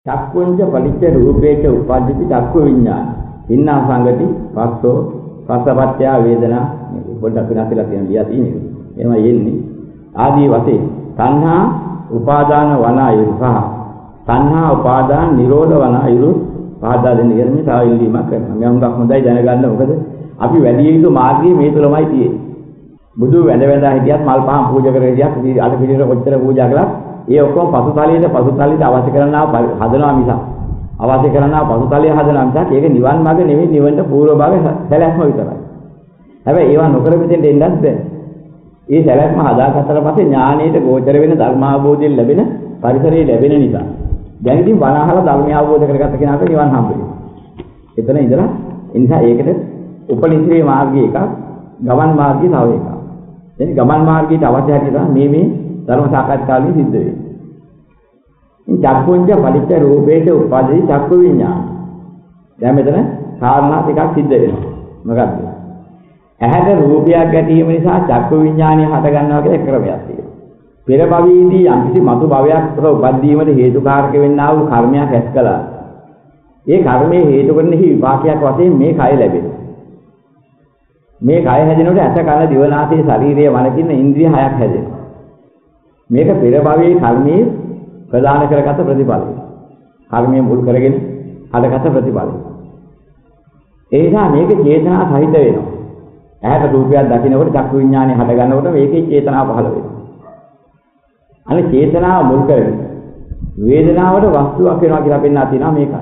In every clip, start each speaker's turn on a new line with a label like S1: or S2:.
S1: චක්කුංච පටිච්ච රූපේච උප්පජ්ජති චක්කු විඥාන. ඉන්නා සංගති පස්සෝ පස්සපත්‍ය වේදනා පොඩ්ඩක් වෙනස්ලා තියෙන ලියා තියෙන්නේ. එහෙමයි එන්නේ. ආදී වශයෙන් තණ්හා උපාදාන වන අයුරු සහ තණ්හා උපාදාන නිරෝධ වන අයුරු පහදා දෙන්න කියන මේ තව ඉල්ලීමක් කරනවා. මම හුඟක් හොඳයි දැනගන්න. මොකද අපි වැඩි යුතු මාර්ගය මේ තුලමයි තියෙන්නේ. බුදු වැඳ හිටියත් මල් පහන් පූජා කරලා හිටියත් අර පිළිවෙල කොච්චර පූජා කළත් ඒ ඔක්කොම පසුතලයට අවශ්‍ය කරනා හදනවා මිසක් අවශ්‍ය කරනා පසුතලයේ හදනවා මිසක් ඒක නිවන් මාර්ග නෙවෙයි නිවන්ට පූර්ව භාගයේ සැලැස්ම විතරයි. හැබැයි ඒවා නොකර මෙතෙන්ට එන්නත් බෑ. ඒ සැලැස්ම හදාගත්තට පස්සේ ඥානයට ගෝචර වෙන ධර්මාභෝධයෙන් ලැබෙන පරිසරයේ ලැබෙන නිසා දැන් ඉතින් බණ අහලා ධර්මය අවබෝධ කරගත්ත කෙනාට නිවන් හම්බ වෙනවා. එතන ඉඳලා ඒ නිසා ඒකට උපනිශ්‍රේ මාර්ගය එකක්, ගමන් මාර්ගය තව එකක්. එනි ගමන් මාර්ගයට අවශ්‍ය හැටියට මේ ධර්ම සාකච්ඡාවලින් සිද්ධ වෙන්නේ. ඉතින් චක්කුංච පටිච්ච රූපේච උප්පජ්ජති චක්කු විඥාන. දැන් මෙතන කාරණා ටිකක් සිද්ධ වෙනවා. මොකක්ද? ඇහැට රූපයක් ගැටීම නිසා චක්කු විඥානය හට ගන්නවා කියලා ක්‍රමයක් තියෙනවා. පෙර භවයේදී යම්කිසි මතු භවයක් තුළ උපද්දීමට හේතුකාරක වෙන්නා වූ කර්මයක් ඇස් කළා. ඒ කර්මයේ හේතු කරන විපාකයක් වශයෙන් මේ කය ලැබෙනවා. මේ කය හැදෙනකොට ඇස කන දිව නාසය ශරීරය මන කියන ඉන්ද්‍රිය හයක් හැදෙනවා. මේක පෙර භවයේ කර්මයේ ප්‍රදාන කරගත ප්‍රතිඵලයි. කර්මයේ මුල් කරගෙන හදගත ප්‍රතිඵලයි. ඒ නිසා මේක චේතනා සහිත වෙනවා. ඇහැට රූපයක් දකිනකොට චක්කු විඥානය හට ගන්නකොට මේකේ චේතනාව පහළ වෙනවා. අනේ චේතනාව මුල් කරගෙන වේදනාවට වස්තුවක් වෙනවා කියලා පෙන්නලා තියෙනවා මේකයි.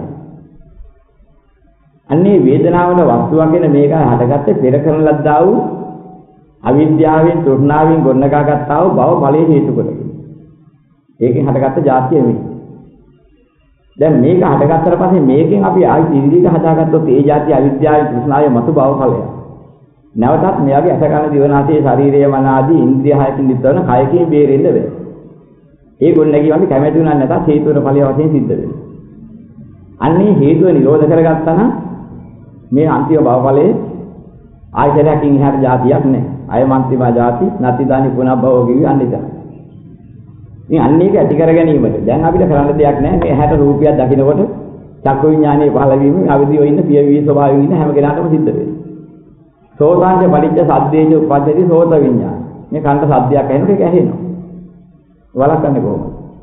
S1: අන්නේ වේදනාවට වස්තුවක් වෙන මේකයි හටගත්තේ පෙර කරන ලද්දා වූ අවිද්‍යාවෙන් තෘෂ්ණාවෙන් ගොඩනගාගත්තා වූ භව ඵලයේ හේතු කොටගෙන. ඒකෙන් හටගත්ත જાතිය මේ. දැන් මේක හටගත්තට පස්සේ මේකෙන් අපි ආයි ඉන්ද්‍රියට හදාගත්තොත් ඒ જાතිය අවිද්‍යාවෙන් තෘෂ්ණාවෙන් මතු භව ඵලය. නැවතත් මෙයාගේ අස කන දිව නාසය ශරීරය මන ආදී ඉන්ද්‍රිය හයකින් නිතරම කයකින් බේරෙන්න බෑ. ඒ ගොඩනැගීම අපි කැමති උනා නැතත් හේතුවර ඵලය වශයෙන් සිද්ධ වෙනවා. අන්නේ හේතුව නිරෝධ කරගත්තා නම් මේ අන්තිම භව ඵලයේ ආයතනයකින් එහාට જાතියක් නැහැ. අයමන්තිම જાති නැතිදානි පුනබ්බව කිව්වේ අන්නේ තමයි. ඉතින් අන්නේක ඇති කර ගැනීමට දැන් අපිට කරන්න දෙයක් නැහැ. මේ ඇහැට රූපයක් දකිනකොට චක්කු විඥානයේ පහළ වීම අවදිව ඉන්න පියවි ස්වභාවයෙන් ඉන්න හැම කෙනාටම සිද්ධ වෙනවා. සෝතාංච පටිච්ච සද්දේච උප්පජ්ජති සෝත විඥාන. මේ කන්ට සද්දයක් ඇහෙනකොට ඒක ඇහෙනවා. වළක්වන්නේ කොහොමද?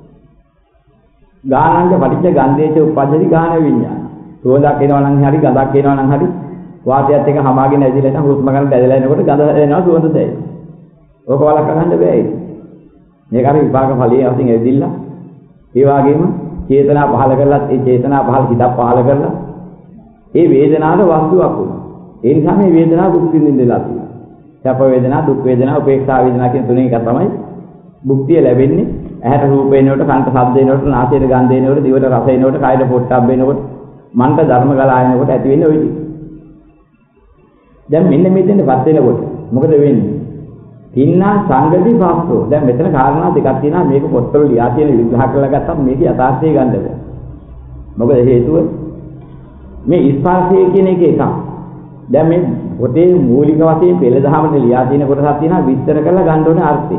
S1: ගානංච පටිච්ච ගන්ධේච උප්පජ්ජති ගාන විඥාන. සෝදක් එනවා නම් හරි ගඳක් එනවා නම් හරි වාතයත් එක්ක හමාගෙන ඇදිලා නැත්නම් හුස්ම ගන්න දැදලා එනකොට ගඳ එනවා සුවඳ දැනෙනවා. ඕක වළක්ව ගන්න බෑ ඒක. මේක අර විපාක ඵලයේ වශයෙන් ඇදිලා ඒ වගේම චේතනා පහල කරලත් ඒ චේතනා පහල හිතක් පහල කරලා ඒ වේදනාවට වස්තුවක් වුණා. ඒ නිසා මේ වේදනාව භුක්ති විඳින්නලා තියෙනවා. සැප වේදනා, දුක් වේදනා, උපේක්ෂා වේදනා කියන තුනෙන් එක තමයි භුක්තිය ලැබෙන්නේ. ඇහැට රූප එනකොට, කනට ශබ්ද එනකොට, නාසයට ගන්ධ එනකොට, දිවට රස එනකොට, කයට පොට්ටබ්බ එනකොට, මනට ධර්ම ගලා එනකොට ඇති වෙන්නේ ওই ටික. දැන් මෙන්න මෙතෙන්ටපත් වෙනකොට මොකද වෙන්නේ? තින්නා සංගති පාස්තෝ. දැන් මෙතන කාරණා දෙකක් තියෙනවා. මේක පොත්වල ලියා තියෙන විග්‍රහ කරලා ගත්තම මේක යථාර්ථය ගන්න බෑ. මොකද හේතුව මේ ස්පර්ශය කියන එක එකක්. දැන් මේ පොතේ මූලික වශයෙන් පෙළ දහමට ලියා තියෙන කොටසක් තියෙනවා විස්තර කරලා ගන්න ඕනේ අර්ථය.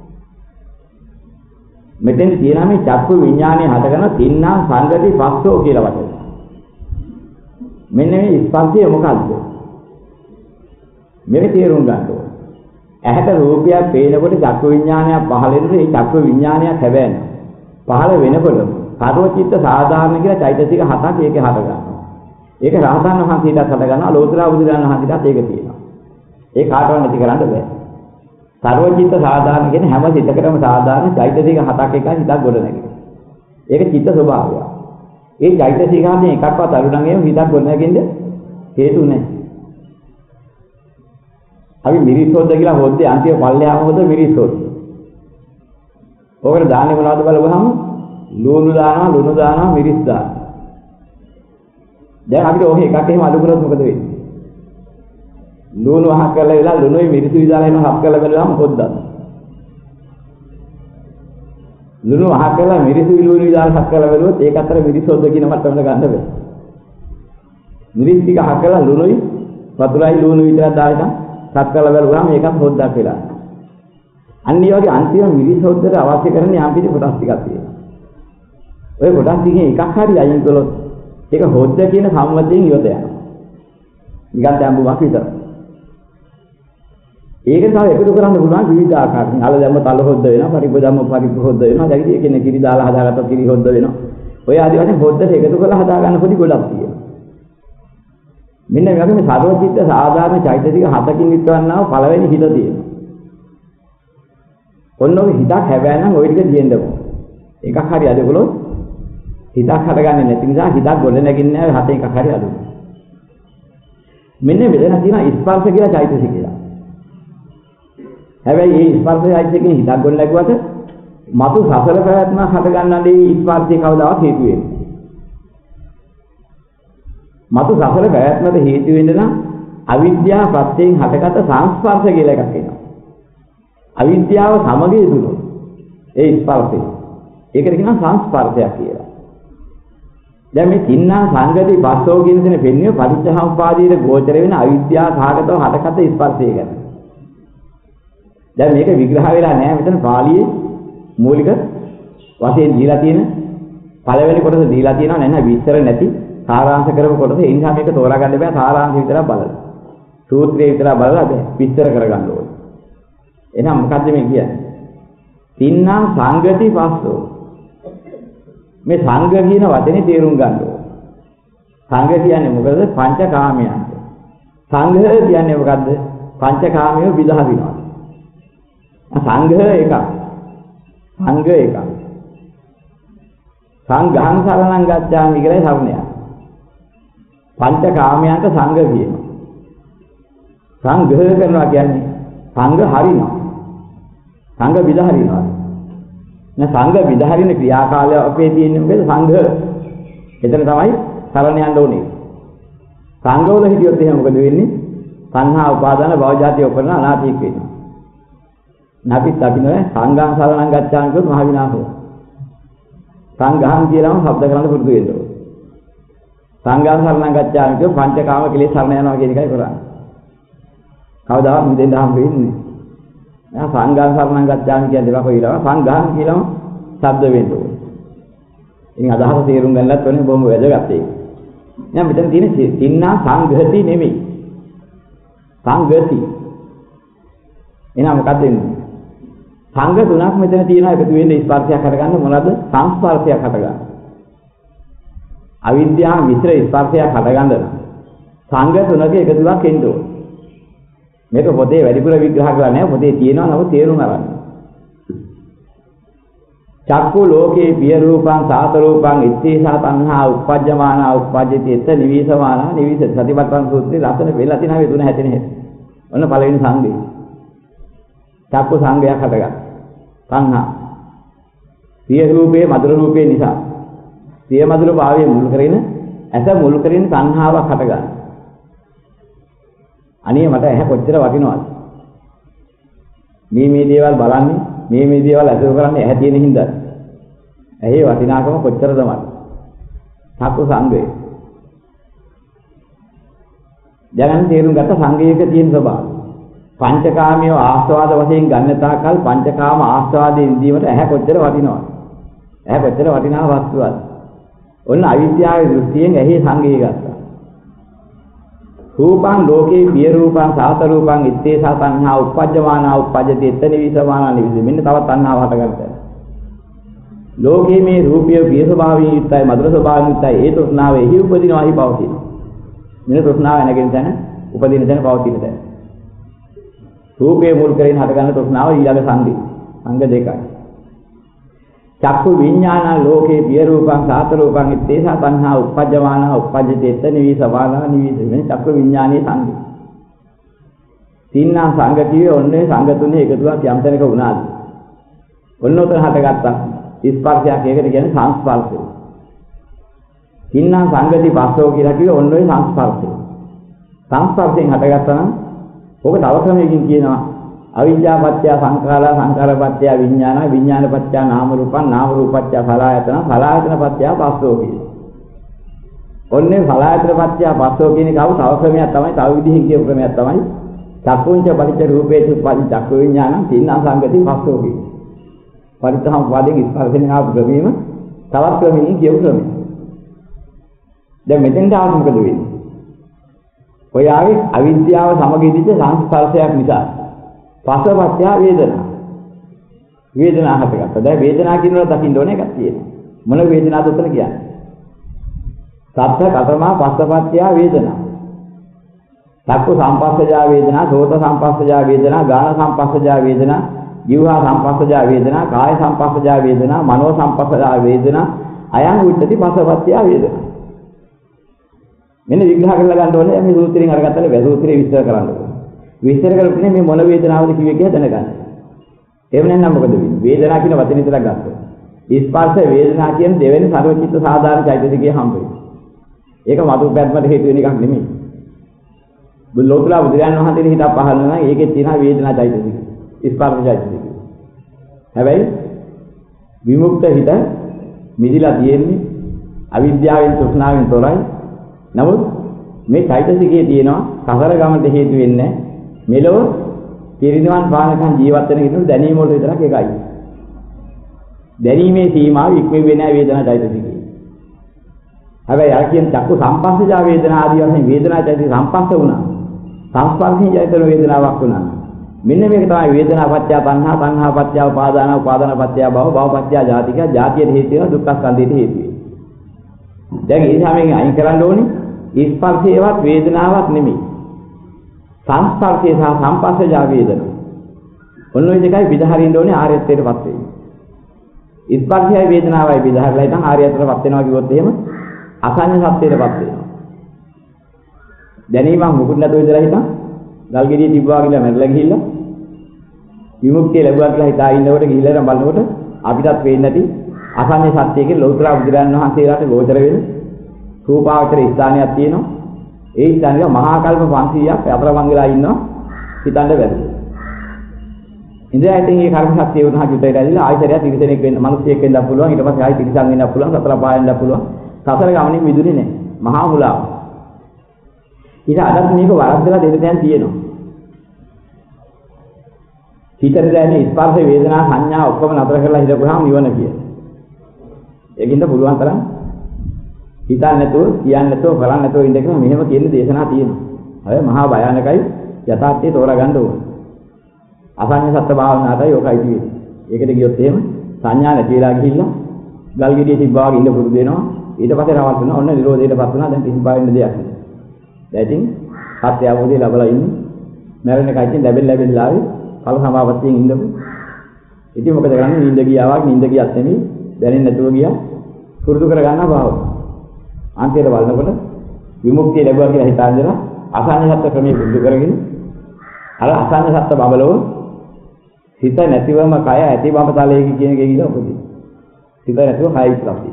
S1: මෙතෙන් තියෙනවා මේ චක්කු විඥානය හටගන තින්නා සංගති පස්සෝ කියලා වචන. මෙන්න මේ ස්පර්ශය මොකක්ද? මේක තේරුම් ගන්න ඕනේ. ඇහැට රූපයක් පේනකොට චක්කු විඥානයක් පහළ වෙනකොට ඒ චක්කු විඥානයක් හැබැයි පහළ වෙනකොට කාර්යචිත්ත සාධාරණ කියලා චෛතසික හතක් ඒකේ හට ගන්නවා. ඒක රහතන් වහන්සේටත් හට ගන්නවා ලෝතර බුදුරජාණන් වහන්සේටත් ඒක තියෙනවා. ඒ කාටවත් නැති කරන්න බෑ. සර්වචිත්ත සාධාරණ කියන හැම සිතකටම සාධාරණ චෛතසික හතක් එකයි හිතක් ගොඩ නැගෙන්නේ. ඒක චිත්ත ස්වභාවය. ඒ චෛතසික හතෙන් එකක්වත් අඩු නම් එහෙම හිතක් ගොඩ නැගෙන්න හේතු නැහැ. අපි මිරිස් හොද්ද කියලා හොද්දේ අන්තිම පල්ලෙහාම හොද්ද මිරිස් හොද්ද. ඔකට දාන්නේ මොනවද බලවහම ලුණු දානවා, ලුණු දානවා, මිරිස් දානවා. දැන් අපිට ඔහේ එකක් එහෙම අඩු කරොත් මොකද වෙන්නේ? ලුණු වහක් කරලා වෙලා ලුණුයි මිරිසුයි දාලා එහෙම හප් කරලා බලලාම හොද්දා. ලුණු වහක් කරලා මිරිසුයි ලුණුයි දාලා හප් කරලා බලුවොත් ඒක අතර මිරිස් හොද්ද කියන මට්ටමට ගන්න බෑ. මිරිස් ටික හක් කරලා ලුණුයි වතුරයි ලුණුයි විතරක් දාලා සත් කරලා බලුවාම ඒකත් හොද්දක් වෙලා. අන්න ඒ වගේ අන්තිම මිරිස් හොද්දට අවශ්‍ය කරන යම් කිසි කොටස් ටිකක් තියෙනවා. ඔය කොටස් ටිකෙන් එකක් හරි අයින් කළොත් ඒක හොද්ද කියන සම්මතයෙන් ඉවත යනවා. නිකන් දැම්බුමක් විතර. ඒක තමයි එකතු කරන්න පුළුවන් විවිධ ආකාරයෙන්. අල දැම්ම තල හොද්ද වෙනවා, පරිප්පු දැම්ම පරිප්පු හොද්ද වෙනවා. දැන් ඉතින් ඒකනේ කිරි දාලා හදාගත්තොත් කිරි හොද්ද වෙනවා. ඔය ආදී වශයෙන් හොද්දට එකතු කරලා හදා ගන්න පොඩි ගොඩක් තියෙනවා. මෙන්න මේ වගේ මේ සර්වචිත්ත සාධාරණ චෛතසික හතකින් විතරනව පළවෙනි හිත තියෙනවා. ඔන්නෝගේ හිතක් හැබැයි නම් ওই ටික දියෙන්න ඕන. එකක් හරි අදගලොත් හිතක් හදගන්නේ නැති නිසා හිතක් ගොඩ නැගින්නේ නැහැ හත එකක් හරි අදුන. මෙන්න මෙතන තියෙන ස්පර්ශ කියලා චෛතසිකය. හැබැයි මේ ස්පර්ශ චෛතසිකෙන් හිතක් ගොඩ නැගුවට මතු සසල ප්‍රයත්න හද ගන්නදී ස්පර්ශය කවදාවත් හේතු වෙන්නේ. මතු සසල ප්‍රයත්නට හේතු වෙන්න නම් අවිද්‍යාව ප්‍රත්‍යයෙන් හටගත් සංස්පර්ශ කියලා එකක් එනවා. අවිද්‍යාව සමග යෙදුණොත් ඒ ස්පර්ශය. ඒකට කියනවා සංස්පර්ශයක් කියලා. දැන් මේ තින්නා සංගති පස්සෝ කියන දේ පෙන්වන්නේ පටිච්චසමුප්පාදයේ ගෝචර වෙන අවිද්‍යාව සාගතව හටගත් ස්පර්ශය ගැන. දැන් මේක විග්‍රහ වෙලා නැහැ මෙතන පාළියේ මූලික වශයෙන් දීලා තියෙන පළවෙනි කොටස දීලා තියෙනවා නෑ විස්තර නැති සාරාංශ කරපු කොටස ඒ නිසා මේක තෝරා ගන්න බෑ සාරාංශ විතරක් බලලා. සූත්‍රය විතරක් බලලා බෑ විස්තර කරගන්න ඕනේ. එහෙනම් මොකද්ද මේ කියන්නේ? තින්නා සංගති පස්සෝ. මේ සංඝ කියන වචනේ තේරුම් ගන්න ඕනේ. සංඝ කියන්නේ මොකද? පංචකාමයන්. සංඝ කියන්නේ මොකද්ද? පංචකාමයේ විදහා විනවා. සංඝ එකක්. සංඝ එකක්. සංඝං සරණං ගච්ඡාමි කියලා සරණ යනවා. පංචකාමයන්ට සංඝ කියනවා. සංඝ කරනවා කියන්නේ සංඝ හරිනවා. සංඝ විදහරිනවා. සංඝ විදහරින ක්‍රියාකාලය අපේ තියෙන්නේ මොකද? සංඝ. එතන තමයි සරණ යන්න ඕනේ. සංඝවල හිටියොත් එහෙනම් මොකද වෙන්නේ? සංහා උපාදාන භවජාතිය උපරන අනාථීක වෙනවා. නැතිත් අපි නෑ සංඝං සරණං ගච්ඡාමි කියොත් මහ විනාශය. සංඝං කියලාම શબ્ද කරන්න පුරුදු වෙන්න ඕනේ. සංඝං සරණං ගච්ඡාමි කියොත් පංචකාම කෙලෙස් සරණ යනවා කියන එකයි කරන්නේ. කවදාවත් මුදෙන් දහම් වෙන්නේ නෑ. සංඝං සරණං ගච්ඡාමි කියන දේවල් කොයිලා සංඝං කියලාම ශබ්ද වෙන්න ඕනේ. ඉතින් අදහස තේරුම් ගන්නත් ඕනේ බොහොම වැදගත් ඒක. දැන් මෙතන තියෙන තින්නා සංඝති නෙමෙයි. සංඝති. එහෙනම් මොකක්ද වෙන්නේ? සංඝ තුනක් මෙතන තියෙනවා එකතු වෙන්නේ ස්පර්ශයක් හටගන්න මොනවද? සංස්පර්ශයක් හටගන්න. අවිද්‍යාව මිශ්‍ර ස්පර්ශයක් හටගන්න සංඝ තුනක එකතුවක් එන්න ඕනේ. මේක පොතේ වැඩිපුර විග්‍රහ කරලා නැහැ. පොතේ තියෙනවා නමුත් තේරුම් ගන්න. චක්කු ලෝකේ පිය රූපං සාත රූපං ඉත්තේසා තණ්හා උප්පජ්ජමානා උප්පජ්ජති එත නිවිසමානා නිවිස සතිපට්ඨාන සූත්‍රයේ ලස්සන වෙලා තියෙනවා මේ තුන හැදෙන හැටි. ඔන්න පළවෙනි සංඝය. චක්කු සංඝයක් හටගන්න. තණ්හා. පිය රූපේ මధుර රූපේ නිසා. පිය මధుර භාවයේ මුල් කරගෙන ඇස මුල් කරගෙන තණ්හාවක් හටගන්න. අනේ මට ඇහැ කොච්චර වටිනවද? මේ දේවල් බලන්නේ මේ දේවල් අසුර කරන්නේ ඇහැ තියෙන හින්දා. ඇහි වටිනාකම කොච්චරද මට? චක්කු සංඝය. දැන් තේරුම් ගත්ත සංඝයක තියෙන ස්වභාවය. පංචකාමිය ආස්වාද වශයෙන් ගන්න තාකල් පංචකාම ආස්වාදයේ ඉඳීමට ඇහැ කොච්චර වටිනවද? ඇහැ කොච්චර වටිනා වස්තුවක්ද? ඔන්න අවිද්‍යාවේ දෘෂ්ටියෙන් ඇහි සංඝය ගත්තා. රූපං ලෝකේ පිය රූපං සාත රූපං ඉත්තේසා තණ්හා උප්පජ්ජමානා උප්පජ්ජති එත නිවිසමානා නිවිස. මෙන්න තවත් තණ්හාව හටගන්නවා. ලෝකේ මේ රූපය පිය ස්වභාවයෙන් යුක්තයි මధుර ස්වභාවයෙන් යුක්තයි ඒ තෘෂ්ණාව එහි උපදිනවා එහි පවතිනවා. මෙන්න තෘෂ්ණාව නැගෙන තැන උපදින තැන පවතින තැන. රූපේ මුල් කරගෙන හටගන්න තෘෂ්ණාව ඊළඟ සංදි. අංග දෙකයි. චක්කු විඥාන ලෝකේ පිය රූපං සාත රූපං ඉත්තේසා තණ්හා උප්පජ්ජමානා උප්පජ්ජති එත නිවිසමානා නිවිස. මේ චක්කු විඥානයේ සංදි. තින්නා සංඝ කියේ ඔන්නේ සංඝ තුනේ එකතුවක් යම් තැනක වුණාද? ඔන්න උතන හටගත්තා. ස්පර්ශයක් ඒකට කියන්නේ සංස්පර්ශය. තින්නා සංගති පස්සෝ කියලා කිව්වේ ඔන්න ඔය සංස්පර්ශය. සංස්පර්ශයෙන් හටගත්තා නම් ඕක තව ක්‍රමයකින් කියනවා අවිද්‍යාපත්‍ය සංඛාරා සංඛාරපත්‍ය විඥාන විඥානපත්‍ය නාම රූපං නාම රූපපත්‍ය සලආයතන සලආයතනපත්‍ය පස්සෝ කියන. ඔන්නේ සලආයතනපත්‍ය පස්සෝ කියන කව තව ක්‍රමයක් තමයි තව විදිහකින් කියපු ක්‍රමයක් තමයි චක්කුංච පරිච්ඡ රූපේසු පරිච්ඡ චක්කු විඥානං තින්නා සංගති පස්සෝ කියන. පරිත්‍ථම වාදයෙන් ස්පර්ශයෙන් ආපු ක්‍රමෙම තවත් ක්‍රමයකින් කියපු ක්‍රමය. දැන් මෙතෙන්ට ආව මොකද වෙන්නේ? ඔය ආවේ අවිද්‍යාව සමග ඉදිච්ච සංස්පර්ශයක් නිසා. පස්සපත්‍ය වේදනා. වේදනා හටගත්තා. දැන් වේදනා කියනවා දකින්න ඕනේ එකක් තියෙනවා. මොන වේදනාවද උතන කියන්නේ? සත්‍ය කතමා පස්සපත්‍ය වේදනා. චක්කු සංපස්සජා වේදනා, සෝත සංපස්සජා වේදනා, ගාන සංපස්සජා වේදනා, ජීවහා සංපස්සජා වේදනා, කාය සංපස්සජා වේදනා, මනෝ සංපස්සජා වේදනා, අයං උච්චති පස්සපත්‍ය වේදනා. මෙන්න විග්‍රහ කරලා ගන්න ඕනේ මේ සූත්‍රයෙන් අරගත්තාම මේ සූත්‍රය විස්තර කරන්න ඕනේ. විස්තර කරන්නේ මේ මොන වේදනාවද කිව්වේ කියලා දැනගන්න. එහෙම නැත්නම් මොකද වෙන්නේ? වේදනාව කියන වචනේ ඉතලා ගත්තා. ස්පර්ශ වේදනා කියන දෙවෙනි සර්වචිත්ත සාධාරණ චෛතසිකයේ හම්බ වෙනවා. ඒක මතු පැත්මට හේතු වෙන එකක් නෙමෙයි. ලෝතුරා බුදුරජාණන් වහන්සේගේ හිත පහළ නම් ඒකේ තියෙන වේදනා චෛතසිකය. ස්පර්ශ චෛතසිකය. හැබැයි විමුක්ත හිත මිදිලා තියෙන්නේ අවිද්‍යාවෙන් තෘෂ්ණාවෙන් තොරයි. නමුත් මේ චෛතසිකයේ තියෙනවා සසර ගමනට හේතු වෙන්නේ මෙලොව පිරිනිවන් පානකන් ජීවත් වෙන කෙනෙකු දැනීම වල විතරක් එකයි. දැනීමේ සීමාව ඉක්ම වෙන්නේ වේදනා චෛතසිකය. හැබැයි අර කියන චක්කු සංපස්සජා වේදනා ආදී වශයෙන් වේදනා චෛතසික සංපස්ස වුණා. සංස්පර්ශී චෛතසික වේදනාවක් වුණා. මෙන්න මේක තමයි වේදනා පත්‍ය තණ්හා, තණ්හා පත්‍ය උපාදාන, උපාදාන පත්‍ය භව, භව පත්‍ය ජාතික, ජාතියට හේතු වෙන දුක්ඛ ස්කන්ධයට හේතු වෙයි. දැන් ඒ සමයෙන් අයින් කරන්න ඕනේ ස්පර්ශයවත් වේදනාවක් නෙමෙයි. සංස්පර්ශය සහ සංපස්සජා වේදනා. ඔන්න ඔය දෙකයි විදහරින්න ඕනේ ආර්යත්වයටපත් වෙන්න. ස්පර්ශයයි වේදනාවයි විදහරලා ඉතින් ආර්යත්වයටපත් වෙනවා කිව්වොත් එහෙම අසඤ්ඤ සත්‍යයටපත් වෙනවා. දැනීමක් මුකුත් නැතුව ඉඳලා හිටන් ගල්ගෙඩිය තිබ්බා කියලා මැරලා ගිහිල්ලා විමුක්තිය ලැබුවා කියලා හිතා ඉන්නකොට ගිහිල්ලා බලනකොට අපිටත් වෙන්නේ නැති අසඤ්ඤ සත්‍යයේ ලෞතර බුදුරන් වහන්සේලාට ගෝචර වෙන රූපාවචර ස්ථානයක් තියෙනවා. ඒ ස්ථානයේ මහා කල්ප 500ක් අතරමංගලා ඉන්නවා හිතන්න බැහැ. ඉඳලා ඉතින් මේ කර්ම ශක්තිය වුණා හිතේට ඇවිල්ලා ආයතරයක් තිරසනෙක් වෙන්න, මිනිස්සෙක් වෙන්න පුළුවන්. ඊට පස්සේ ආයි තිරසන් වෙන්න පුළුවන්, සතර පායෙන්න පුළුවන්. සතර ගමනින් මිදුනේ නැහැ. මහා මුලාව. ඊට අදත් මේක වරද්දලා දෙන්න දැන් තියෙනවා. හිතේ දැනෙන ස්පර්ශ වේදනා සංඥා ඔක්කොම නතර කරලා හිතපුවාම නිවන කිය. ඒකින්ද පුළුවන් තරම් හිතන්නේ නැතුව, කියන්නේ නැතුව, කරන්නේ නැතුව ඉඳ කියලා මෙහෙම කියන දේශනා තියෙනවා. හැබැයි මහා භයානකයි යථාර්ථය තෝරා ගන්න ඕනේ. අසඤ්ඤ සත්‍ය භාවනාවටයි ඔකයි තියෙන්නේ. ඒකට ගියොත් එහෙම සංඥා නැති වෙලා ගිහිල්ලා ගල් ගෙඩිය තිබ්බා වගේ ඉන්න පුරුදු වෙනවා. ඊට පස්සේ රවල් වෙනවා. ඔන්න නිරෝධයටපත් වෙනවා. දැන් කිසි බාවෙන්න දෙයක් නැහැ. දැන් ඉතින් සත්‍ය අවබෝධය ලැබලා ඉන්නේ. මරණ එකයි ඉතින් ලැබෙලා ආවේ ඵල සමාපත්තියෙන් ඉඳපු. ඉතින් මොකද කරන්නේ? නිින්ද ගියාවක් නිින්ද ගියත් නෙමෙයි. දැනෙන්නේ නැතුව ගියා. පුරුදු කර ගන්නවා භාවය. අන්තිමට බලනකොට විමුක්තිය ලැබුවා කියලා හිතාගෙන අසඤ්ඤ සත්‍ය ක්‍රමයේ පුරුදු කරගෙන අර අසඤ්ඤ සත්‍ය බබලව හිත නැතිවම කය ඇති බව තලයේ කියන එකේ ගිහින් උපදී. හිත නැතුව කය ඉස්සරහට.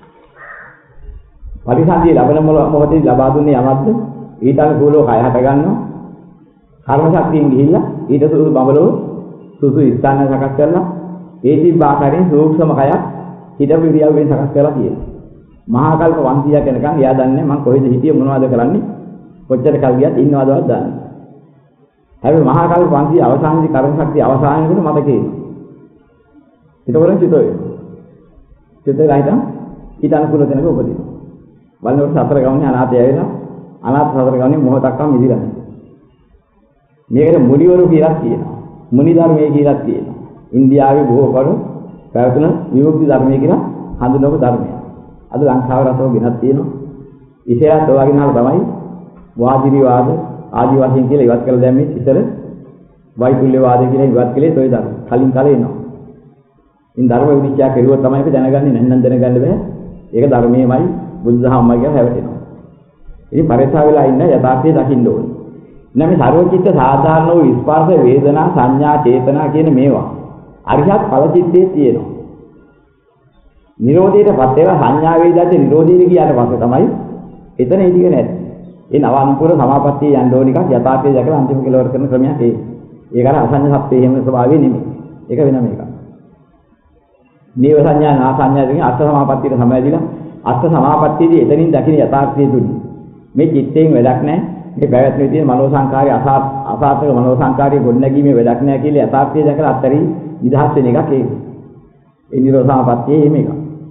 S1: පරිසන්දිය ලැබෙන මොහොතේ ලබා දුන්නේ යමක්ද? ඊට අනුකූලව කය හට ගන්නවා. කර්ම ශක්තියෙන් ගිහිල්ලා ඊට සුසු බබලව සුසු ස්ථාන සකස් කරලා ඒ තිබ්බ ආකාරයෙන් සූක්ෂම කයක් හිතපු ඉරියව්වෙන් සකස් කරලා තියෙනවා. මහා කල්ප 500ක් යනකම් එයා දන්නේ මම කොහෙද හිටියේ මොනවද කරන්නේ කොච්චර කල් ගියත් ඉන්නවදවත් දන්නේ. හැබැයි මහා කල්ප 500 අවසානයේදී කර්ම ශක්තිය අවසානයේදී මතකේ එනවා. ඒකවලින් චිතෝ වෙනවා. චිතේ රහිතම් ඊට අනුකූල දෙනක උපදිනවා. බලනකොට සතර ගමනේ අනාථය වෙලා අනාථ සතර ගමනේ මොහොතක්ම මිදිලා නැහැ. මේකට මුනිවරු කියලා කියනවා. මුනි ධර්මයේ කියලා කියනවා. ඉන්දියාවේ බොහෝ කරු පැවතුන විමුක්ති ධර්මයේ කියලා හඳුන්වපු ධර්මයක්. අද ලංකාවේ රසව ගෙනත් තියෙනවා. ඉතිහාසය ඔයගෙනාල තමයි වාදිරිවාද ආදි වශයෙන් කියලා ඉවත් කරලා දැම්මේ ඉතල වෛතුල්‍ය වාදය කියලා ඉවත් කළේ toy ධර්ම. කලින් කාලේ එනවා. ඉතින් ධර්ම විනිශ්චය කෙරුවොත් තමයි අපි දැනගන්නේ නැත්නම් දැනගන්න බෑ. ඒක ධර්මයේමයි බුද්ධහමයි කියලා හැවටෙනවා. ඉතින් පරිසාව වෙලා ඉන්න යථාර්ථය දකින්න ඕනේ. නම් මේ සර්වචිත්ත සාධාරණ වූ ස්පර්ශ වේදනා සංඥා චේතනා කියන මේවා අරිහත් ඵල චිත්තේ තියෙනවා. නිරෝධයටපත් වෙලා සංඥා වේදාට නිරෝධීට ගියාට පස්සේ තමයි එතන ඉතික නැති. ඒ නවානුපුර සමාපත්තිය යන්න ඕන එකක් යථාර්ථය දැකලා අන්තිම කෙලවර කරන ක්‍රමයක් ඒ. ඒක අර අසඤ්ඤ සත්‍යයේ හැම ස්වභාවය නෙමෙයි. ඒක වෙනම එකක්. නීව සංඥා නා සංඥා දෙකේ අර්ථ සමාපත්තියට සමවැදිලා අර්ථ සමාපත්තියේදී එතනින් දකින්න යථාර්ථය දුන්නේ. මේ චිත්තයෙන් වැඩක් නැහැ. මේ පැවැත්මේ තියෙන මනෝ සංකාරය අසාර්ථක මනෝ සංකාරය ගොඩනැගීමේ වැඩක් නැහැ කියලා යථාර්ථය දැකලා අත්තරී නිදහස් වෙන එකක් ඒක. ඒ නිරෝධ සමාපත්තියේ එහෙම එකක්.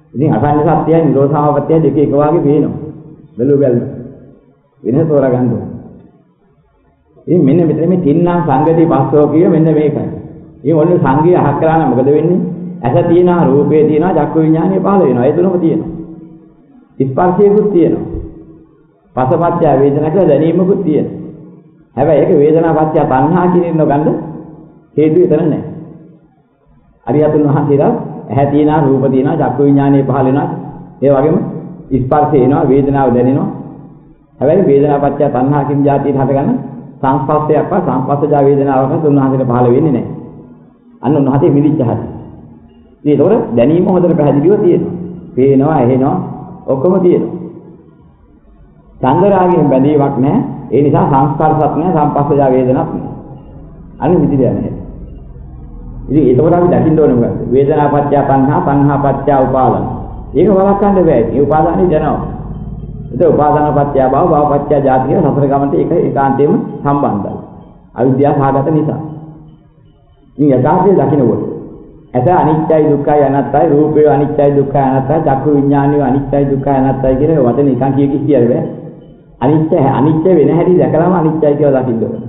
S1: ඉතින් අසංඥ සත්‍යය නිරෝධ සමාපත්තිය දෙක එක වාගේ පේනවා. බැලු බැලු. වෙනස තෝරා ගන්න ඕනේ. ඉතින් මෙන්න මෙතන මේ තින්නම් සංගති පස්සෝ කිය මෙන්න මේකයි. ඉතින් ඔන්න සංගය අහක් කරා නම් මොකද වෙන්නේ? ඇස තියෙනවා, රූපේ තියෙනවා, චක්කු විඥානය පහළ වෙනවා. ඒ තුනම තියෙනවා. ස්පර්ශයකුත් තියෙනවා. පසපත්‍ය වේදනා කියලා දැනීමකුත් තියෙනවා. හැබැයි ඒක වේදනාපත්‍ය තණ්හා කියන එක ගන්න හේතු විතර නැහැ. අරියතුන් වහන්සේලා ඇහැ තියෙනවා, රූප තියෙනවා, චක්කු විඥානය පහළ වෙනවා. ඒ වගේම ස්පර්ශය එනවා, වේදනාව දැනෙනවා. හැබැයි වේදනාපත්‍ය තණ්හා කියන જાතියට හටගන්න සංස්පස්සයක් වා සංපස්සජා වේදනාවක් උන්වහන්සේට පහළ වෙන්නේ නැහැ. අන්න උන්වහන්සේ මිදිච්ච හැටි. ඉතින් ඒතකොට දැනීම හොඳට පැහැදිලිව තියෙනවා. පේනවා, ඇහෙනවා, ඔක්කොම තියෙනවා. චන්දරාගයෙන් බැඳීමක් නැහැ. ඒ නිසා සංස්කාරසත් නැහැ, සංපස්සජා වේදනක් නැහැ. අන්න මිදිලා නැහැ. ඉතින් ඒකවල අපි දකින්න ඕනේ මොකද්ද? වේදනාපත්‍ය තණ්හා, තණ්හාපත්‍ය උපාදාන. ඒක වළක්වන්න බෑ. මේ උපාදානෙ දැනනවා. ඒක උපාදානපත්‍ය භව, භවපත්‍ය ජාති කියන සතර ගමන්ට ඒක ඒකාන්තයෙන්ම සම්බන්ධයි. අවිද්‍යාව සහගත නිසා. ඉතින් යථාර්ථය දකින්නකොට ඇස අනිත්‍යයි දුක්ඛයි අනාත්තයි, රූපය අනිත්‍යයි දුක්ඛයි අනාත්තයි, චක්කු විඥානය අනිත්‍යයි දුක්ඛයි අනාත්තයි කියන වචන නිකන් කිය බෑ. අනිත්‍ය වෙන හැටි දැකලාම අනිත්‍යයි කියලා දකින්න ඕනේ.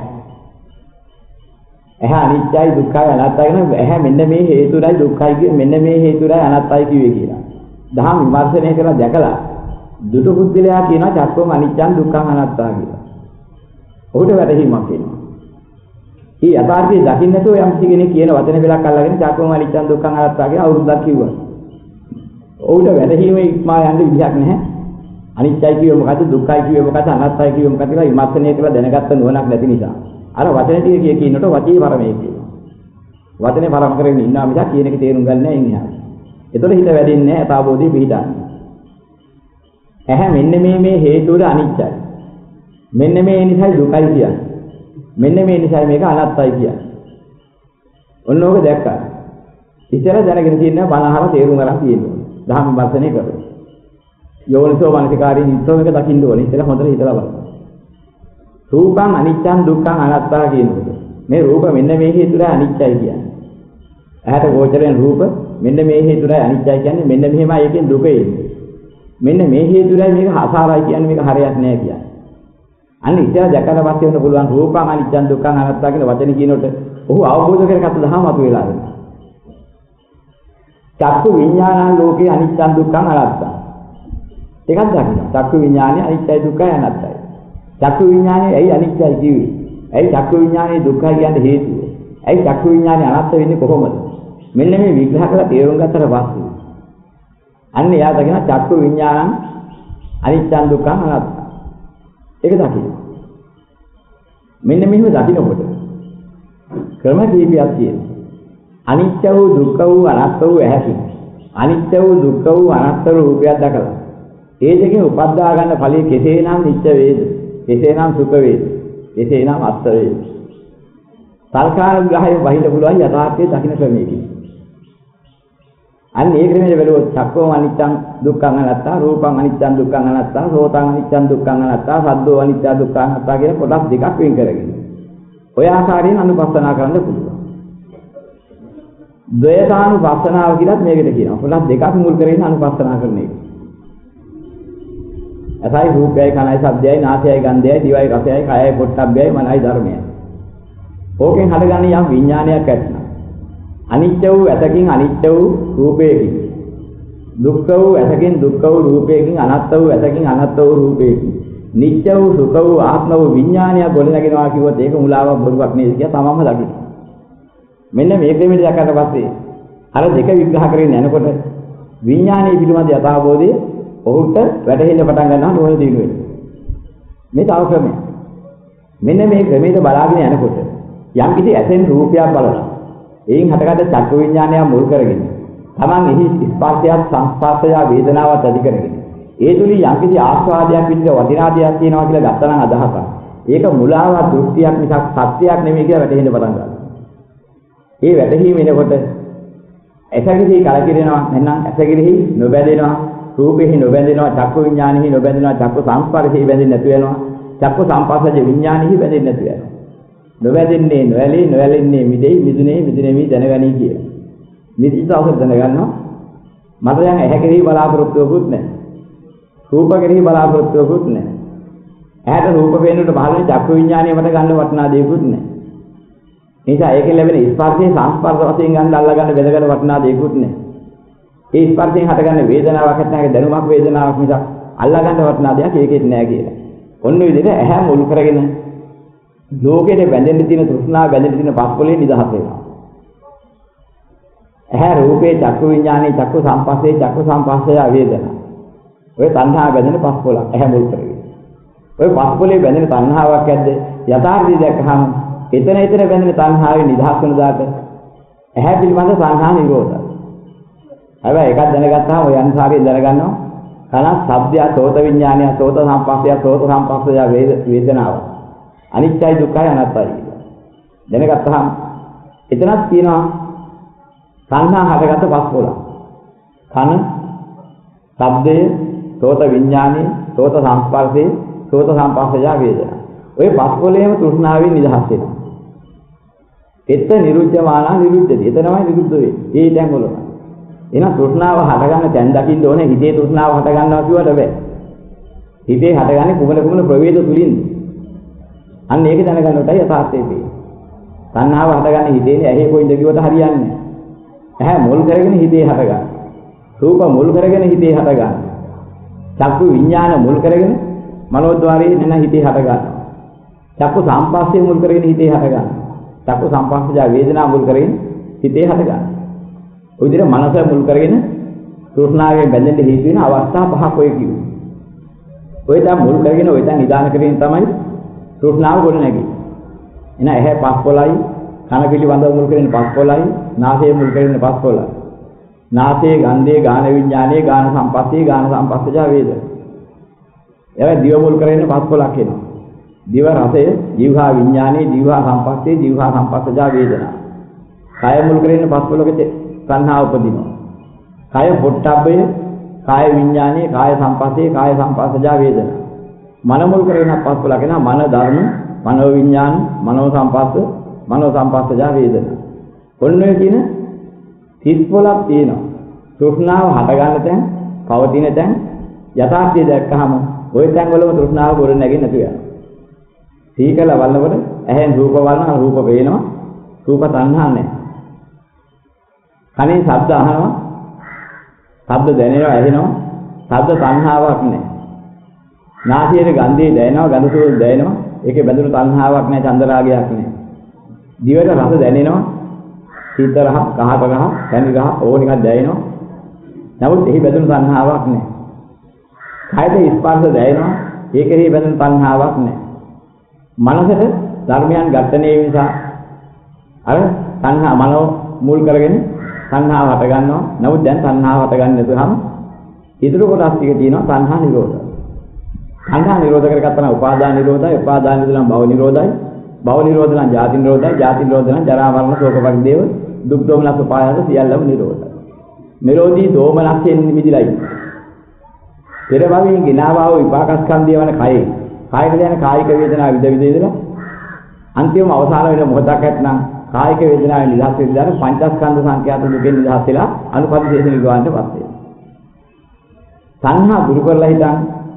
S1: ඇහැ අනිත්‍යයි දුක්ඛයි අනාත්තයි කියන ඇහැ මෙන්න මේ හේතුරයි දුක්ඛයි කිය මෙන්න මේ හේතුරයි අනාත්තයි කිව්වේ කියලා. දහම් විමර්ශනය කරලා දැකලා දුටු බුද්ධිලයා කියනවා චක්කෝම අනිච්චං දුක්ඛං අනාත්තා කියලා. ඔහුට වැටහීමක් එනවා. ඊ යථාර්ථය දකින්න නැතුව යම් කෙනෙක් කියන වචන පෙළක් අල්ලගෙන චක්කෝම අනිච්චං දුක්ඛං අනාත්තා කියලා අවුරුද්දක් කිව්වා. ඔහුට වැටහීමේ ඉක්මා යන්න විදිහක් නැහැ. අනිත්‍යයි කියුවේ මොකද්ද දුක්ඛයි කියුවේ මොකද්ද අනාත්තයි කියුවේ මොකද්ද කියලා විමර්ශනය කරලා දැනගත්ත නුවණක් නැති නිසා. අර වචන ටික කියනකොට වචී පරමේ කියනවා. වචනේ පරම කරගෙන ඉන්නවා මිසක් කියන එක තේරුම් ගන්න නැහැ ඉන්නේ. ඒතකොට හිත වැඩින්නේ නැහැ අතාවෝදී පිටාන්නේ. ඇහැ මෙන්න මේ හේතු වල අනිත්‍යයි. මෙන්න මේ නිසායි දුකයි කියන්නේ. මෙන්න මේ නිසායි මේක අනාත්තයි කියන්නේ. ඔන්න ඕක දැක්කා. ඉතල දැනගෙන තියෙනවා බණහර තේරුම් ගන්න තියෙනවා. දහම් විමර්ශනය කරලා. යෝනිසෝ මනසිකාරී නිතරම එක දකින්න ඕනේ. ඉතල හොඳට හිතලා බලන්න. රූපං අනිච්චං දුක්ඛං අනාත්තා කියනකොට මේ රූප මෙන්න මේ හේතුරයි අනිත්‍යයි කියන්නේ. ඇහැට ගෝචරයෙන් රූප මෙන්න මේ හේතුරයි අනිත්‍යයි කියන්නේ මෙන්න මෙහෙමයි එකෙන් දුක එන්නේ. මෙන්න මේ හේතුරයි මේක අසාරයි කියන්නේ මේක හරියක් නෑ කියන්නේ. අන්න ඉතින් දැකලා පස්සේ වෙන්න පුළුවන් රූපං අනිච්චං දුක්ඛං අනාත්තා කියන වචනේ කියනකොට ඔහු අවබෝධ කරගත්ත දහම අතු වෙලා වෙනවා. චක්කු විඥානං ලෝකේ අනිච්චං දුක්ඛං අනාත්තා. ඒකත් දකින්න. චක්කු විඥානය අනිත්‍යයි දුක්ඛයි අනාත්තයි. චක්කු විඥානය ඇයි අනිත්‍යයි කිව්වේ? ඇයි චක්කු විඥානයේ දුක්ඛයි කියන්නේ හේතුව? ඇයි චක්කු විඥානය අනාත්ත වෙන්නේ කොහොමද? මෙන්න මේ විග්‍රහ කරලා තේරුම් ගත්තට පස්සේ අන්න එයා දකින චක්කු විඥානං අනිච්චං දුක්ඛං අනාත්තං. ඒක දකින්න. මෙන්න මෙහෙම දකින්නකොට ක්‍රම කීපයක් තියෙනවා. අනිත්‍ය වූ දුක්ඛ වූ අනාත්ම වූ ඇහැකින් අනිත්‍ය වූ දුක්ඛ වූ අනාත්ම රූපයක් දැකලා ඒ දෙකෙන් උපද්දා ගන්න ඵලයේ කෙසේනම් නිත්‍ය වේද? කෙසේනම් සුඛ වේද? කෙසේනම් අත්ථ වේද? සල්කාර ග්‍රහයෙන් වහින්න පුළුවන් යථාර්ථයේ දකින්න ක්‍රමයකින්. අන්න ඒ ක්‍රමයේ බැලුවොත් චක්කෝ අනිච්චං දුක්ඛං අනාත්තා, රූපං අනිච්චං දුක්ඛං අනාත්තා, සෝතං අනිච්චං දුක්ඛං අනාත්තා, සද්දෝ අනිච්ච දුක්ඛං අනාත්තා කියන කොටස් දෙකක් වෙන් කරගෙන. ඔය ආකාරයෙන් අනුපස්සනා කරන්න පුළුවන්. ද්වේතානුපස්සනාව කියලත් මේකට කියනවා. කොටස් දෙකක් මුල් කරගෙන අනුපස්සනා කරන එක. අසයි රූපයයි කනයි ශබ්දයයි නාසයයි ගන්ධයයි දිවයි රසයයි කයයි පොට්ටබ්බයයි මනයි ධර්මයයි. ඕකෙන් හටගන්නේ යම් විඥානයක් ඇතිනම්. අනිත්‍ය වූ ඇසකින් අනිත්‍ය වූ රූපයකින්. දුක්ඛ වූ ඇසකින් දුක්ඛ වූ රූපයකින් අනාත්ම වූ ඇසකින් අනාත්ම වූ රූපයකින්. නිත්‍ය වූ සුඛ වූ ආත්ම වූ විඥානය ගොඩනගෙනවා කිව්වොත් ඒක මුලාවක් බොරුවක් නේද කියලා තමන්ම දකින්න. මෙන්න මේක මෙහෙම දැක්කට පස්සේ අර දෙක විග්‍රහ කරගෙන යනකොට විඥානයේ පිළිබඳ යථාබෝධය ඔහුට වැටහෙන්න පටන් ගන්නවා නෝන දිනු වෙන. මේ තව ක්‍රමයක්. මෙන්න මේ ක්‍රමයට බලාගෙන යනකොට යම් කිසි ඇසෙන් රූපයක් බලනවා. එයින් හටගත්ත චක්ක විඥානය මුල් කරගෙන තමන් එහි ස්පර්ශයත් සංස්පර්ශය වේදනාවත් ඇති කරගෙන ඒ තුලින් යම් කිසි ආස්වාදයක් විදිහට වටිනාදයක් තියෙනවා කියලා ගත්තා නම් අදහසක්. ඒක මුලාවක් දෘෂ්ටියක් මිසක් සත්‍යයක් නෙමෙයි කියලා වැටහෙන්න පටන් ගන්නවා. ඒ වැටහීම එනකොට ඇසගිරි කලකිරෙනවා නැත්නම් ඇසගිරි නොබැඳෙනවා රූපෙහි නොබැඳෙනවා චක්කු විඥානෙහි නොබැඳෙනවා චක්කු සංස්පර්ශෙහි බැඳෙන්නේ නැතු වෙනවා චක්කු සංපස්සජ විඥානෙහි බැඳෙන්නේ නැතු වෙනවා නොබැඳෙන්නේ නොඇලෙන්නේ මිදෙයි මිදුනේ මිදුනේ මේ දැනගනී කියලා මිදිත අවසර දැනගන්නවා මට දැන් ඇහැ කෙරෙහි බලාපොරොත්තුවකුත් නැහැ. රූප කෙරෙහි බලාපොරොත්තුවකුත් නැහැ. ඇහැට රූප පේනකොට පහළනේ චක්කු විඥානය මට ගන්න වටිනා දෙයක්වත් නැහැ. ඒ නිසා ඒකෙන් ලැබෙන ස්පර්ශයේ සංස්පර්ශ වශයෙන් ගන්න අල්ලා ගන්න බෙදගෙන වටිනා දෙයක්වත් නැහැ. ඒ ස්පර්ශයෙන් හටගන්න වේදනාවක් නැත්නම් දැනුමක් වේදනාවක් මිසක් අල්ලා ගන්න වටිනා දෙයක් ඒකෙත් නැහැ කියලා. ඔන්න විදිහට ඇහැ මුල් කරගෙන ලෝකෙට බැඳෙන්න තියෙන තෘෂ්ණාව බැඳෙන්න තියෙන පස්කොලේ නිදහස් වෙනවා. ඇහැ රූපේ චක්කු විඥානේ චක්කු සංපස්සේ චක්කු සංපස්සය වේදනා. ඔය තණ්හා බැඳෙන පස්කොලක් ඇහැ මුල් කරගෙන. ඔය පස්කොලේ බැඳෙන තණ්හාවක් ඇද්ද යථාර්ථය දැක්කහම එතන බැඳෙන තණ්හාවේ නිදහස් වෙන දාට ඇහැ පිළිබඳ සංහා නිරෝධයි. හැබැයි එකක් දැනගත්තාම ඔය අනුසාරයෙන් දැනගන්නවා කන ශබ්දය සෝත විඥානය සෝත සංපස්සය සෝත සංපස්සය වේදනාව අනිත්‍යයි දුක්ඛයි අනාත්තයි දැනගත්තාම එතනක් තියෙනවා සංහා හටගත්ත පස්කොල. කන ශබ්දය සෝත විඥානය සෝත සංස්පර්ශය සෝත සංපස්සය වේදනා. ඔය පස්කොලේම තෘෂ්ණාවෙන් නිදහස් වෙනවා. එත නිරුද්ධමානා නිරුද්ධති. එතනමයි නිරුද්ධ වෙන්නේ. ඒ තැන් වල. එහෙනම් තෘෂ්ණාව හටගන්න තැන් දකින්න ඕනේ. හිතේ තෘෂ්ණාව හට ගන්නවා කියවට බෑ. හිතේ හටගන්නේ කුමන ප්‍රවේද තුලින්ද? අන්න ඒක දැනගන්නකොටයි යථාර්ථය වෙන්නේ. තණ්හාව හටගන්නේ හිතේනේ. ඇහි කොයින්ද කිව්වට හරියන්නේ නැහැ. ඇහැ මුල් කරගෙන හිතේ හටගන්න. රූප මුල් කරගෙන හිතේ හටගන්න. චක්කු විඥාන මුල් කරගෙන මනෝද්වාරයේ නැන හිතේ හටගන්න. චක්කු සංපස්සේ මුල් කරගෙන හිතේ හටගන්න. චක්කු සංපස්සජ වේදනා මුල් කරගෙන හිතේ හටගන්න. ඔය විදිහට මනස මුල් කරගෙන තෘෂ්ණාවෙන් බැඳෙන්න හේතු වෙන අවස්ථා පහක් ඔය කිව්වේ. ඔය දැන් මුල් කරගෙන ඔය දැන් නිදාන කරගෙන තමයි තෘෂ්ණාව ගොඩ නැගෙන්නේ. එන ඇහැ පස්කොලයි, කන පිළිබඳව මුල් කරගෙන පස්කොලයි, නාසය මුල් කරගෙන පස්කොලයි. නාසයේ ගන්ධයේ ගාන විඥානයේ ගාන සංපස්සේ ගාන සංපස්සජ වේදනා. ඒවා දිව මුල් කරගෙන පස්කොලක් එනවා. දිව රසය, ජීවහා විඥානයේ, ජීවහා සංපස්සේ, ජීවහා සංපස්සජ වේදනා. කය මුල් කරගෙන පස්කොලක සංහා උපදිනවා. කය පොට්ටබ්බය, කාය විඥානයේ, කාය සංපස්සේ, කාය සංපස්සජ වේදනා. මන මුල් කරගෙන පස්කොලක එනවා. මන ධර්ම, මනෝ විඥාන, මනෝ සංපස්ස, මනෝ සංපස්සජ වේදනා. ඔන්න ඔය කියන 30 තියෙනවා. තෘෂ්ණාව හට ගන්න තැන්, පවතින තැන්, යථාර්ථය දැක්කහම ওই තැන් වලම තෘෂ්ණාව ගොඩ නැගෙන්නේ නැතු වෙනවා. සීකල වල්ලවල ඇහෙන් රූප වල්න රූප පේනවා. රූප තණ්හා නැහැ. කනේ ශබ්ද අහනවා. ශබ්ද දැනෙනවා ඇහෙනවා. ශබ්ද තණ්හාවක් නැහැ. නාසයේ ගන්ධය දැනෙනවා. ගඳ සුවඳ දැනෙනවා. ඒකේ බැඳුණු තණ්හාවක් නැහැ. චන්දරාගයක් නැහැ. දිවට රස දැනෙනවා. සීත රහ, කහක රහ, පැණි රහ ඕන එකක් දැනෙනවා. නමුත් එහි බැඳුණු තණ්හාවක් නැහැ. කයද ස්පර්ශ දැනෙනවා. ඒකෙහි බැඳුණු තණ්හාවක් නැහැ. මනසට ධර්මයන් ඝට්ටණය නිසා අර තණ්හා මනෝ මුල් කරගෙන තණ්හාව හට ගන්නවා. නමුත් දැන් තණ්හාව හට ගන්න නැතුවම ඉතුරු කොටස් ටික තියෙනවා තණ්හා නිරෝධය. තණ්හා නිරෝධ කරගත්තා නම් උපාදාන නිරෝධයි, උපාදාන නිරෝධ නම් භව නිරෝධයි, භව නිරෝධ නම් ජාති නිරෝධයි, ජාති නිරෝධ නම් ජරා මරණ ශෝක පරිදේව දුක් දෝමනස් උපායස සියල්ලම නිරෝධයි. නිරෝධී දෝමනස්යෙන් මිදිලයි. පෙර භවයෙන් ගිනාවාව විපාකස්කන්ධය වන කයේ කායික දැන කායික වේදනා විද ඉඳලා අන්තිම අවසාන වෙන මොහොතක් ඇත්නම් කායික වේදනාවේ නිදහස් වෙලා පංචස්කන්ධ සංඛ්‍යාත දුකෙන් නිදහස් වෙලා අනුපදිශේෂ නිර්වාණයටපත් වෙනවා. සංහා දුරු කරලා හිටන්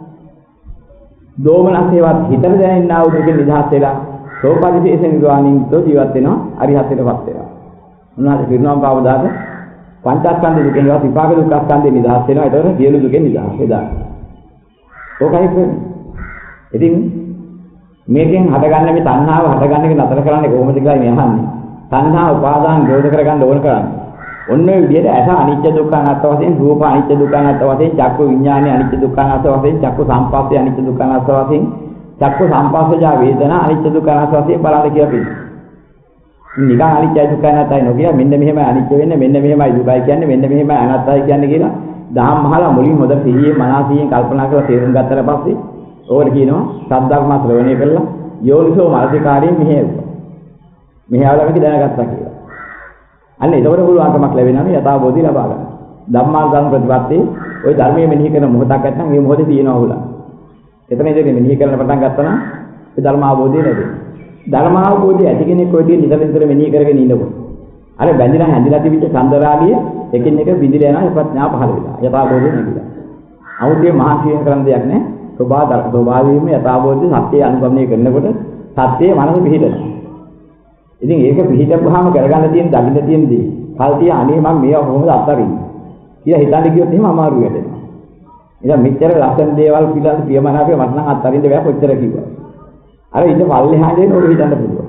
S1: දෝමනසේවත් හිතට දැනෙනා වූ දුකෙන් නිදහස් වෙලා සෝපදිශේෂ නිර්වාණින් ජීවත් වෙනවා අරිහත්ත්වයටපත් වෙනවා. උන්වහන්සේ පිරිනවම් පාවදාට පංචස්කන්ධ දුකෙන් විපාක දුක්ඛ ස්කන්ධේ නිදහස් වෙනවා. ඒතකොට සියලු දුකෙන් නිදහස් වෙනවා. ඕකයි වෙන්නේ. ඉතින් මේකෙන් හටගන්න මේ තණ්හාව හටගන්න එක නතර කරන්නේ කොහොමද කියලා මේ අහන්නේ. තණ්හා උපාදාන නිරෝධ කරගන්න ඕන කරන්නේ. ඔන්න ඔය විදිහට ඇස අනිත්‍ය දුක්ඛ අනාත්ම වශයෙන්, රූප අනිත්‍ය දුක්ඛ අනාත්ම වශයෙන්, චක්කු විඥානය අනිත්‍ය දුක්ඛ අනාත්ම වශයෙන්, චක්කු සංපස්සේ අනිත්‍ය දුක්ඛ අනාත්ම වශයෙන්, චක්කු සංපස්සජ වේදනා අනිත්‍ය දුක්ඛ අනාත්ම වශයෙන් බලන්න කියලා කියනවා. නිකන් අනිත්‍ය දුක්ඛ අනාත්මයි නොකිය මෙන්න මෙහෙමයි අනිත්‍ය වෙන්නේ, මෙන්න මෙහෙමයි දුකයි කියන්නේ, මෙන්න මෙහෙමයි අනාත්තයි කියන්නේ කියලා දහම් මහලා මුලින් හොඳ සිහියේ මනසියෙන් කල්පනා කරලා තේරුම් ගත්තට පස්සේ ඕකට කියනවා සද්ධර්ම ශ්‍රවණය කළා යෝනිසෝ මානසිකාරයෙන් මෙහෙයුවා. මෙහෙයවලා මේක දැනගත්තා කියලා. අන්න ඒකට පුළුවන්කමක් ලැබෙනවා මේ යථාබෝධි ලබා ගන්න. ධම්මාර්ථ ප්‍රතිපatti ওই ධර්මයේ මෙනෙහි කරන මොහොතක් නැත්නම් මේ මොහොතේ තියෙනවා උලා. එතන ඉඳන් මෙනෙහි කරන පටන් ගත්තා නම් ඒ ධර්ම අවබෝධය ලැබෙනවා. ධර්ම අවබෝධය ඇති කෙනෙක් ඔය තියෙන නිතර නිතර මෙනෙහි කරගෙන ඉන්නකොට අර බැඳිලා හැඳිලා තිබිච්ච චන්දරාගිය එකින් එක බිඳිලා යනවා ප්‍රඥාව පහළ වෙලා. යථාබෝධය නැగిලා. අවුද්දේ මහාශීල කරන දෙයක් නෑ. ස්වභාවයෙන්ම යථාබෝධය සත්‍යය අනුගමනය කරනකොට සත්‍යයේ මනස පිහිටනවා. ඉතින් ඒක පිහිටපුවාම කරගන්න තියෙන දකින්න තියෙන දේ. කල්තිය අනේ මම මේවා කොහොමද අත්හරින්නේ කියලා හිතන්න ගියොත් එහෙම අමාරු වෙනවා. ඉතින් මෙච්චර ලස්සන දේවල් පිළිබඳ ප්‍රියමනාපේ මට නම් අත්හරින්න බෑ කොච්චර කිව්වා. අර ඉත පල්ලෙහාට එන ඔය හිතන්න පුළුවන්.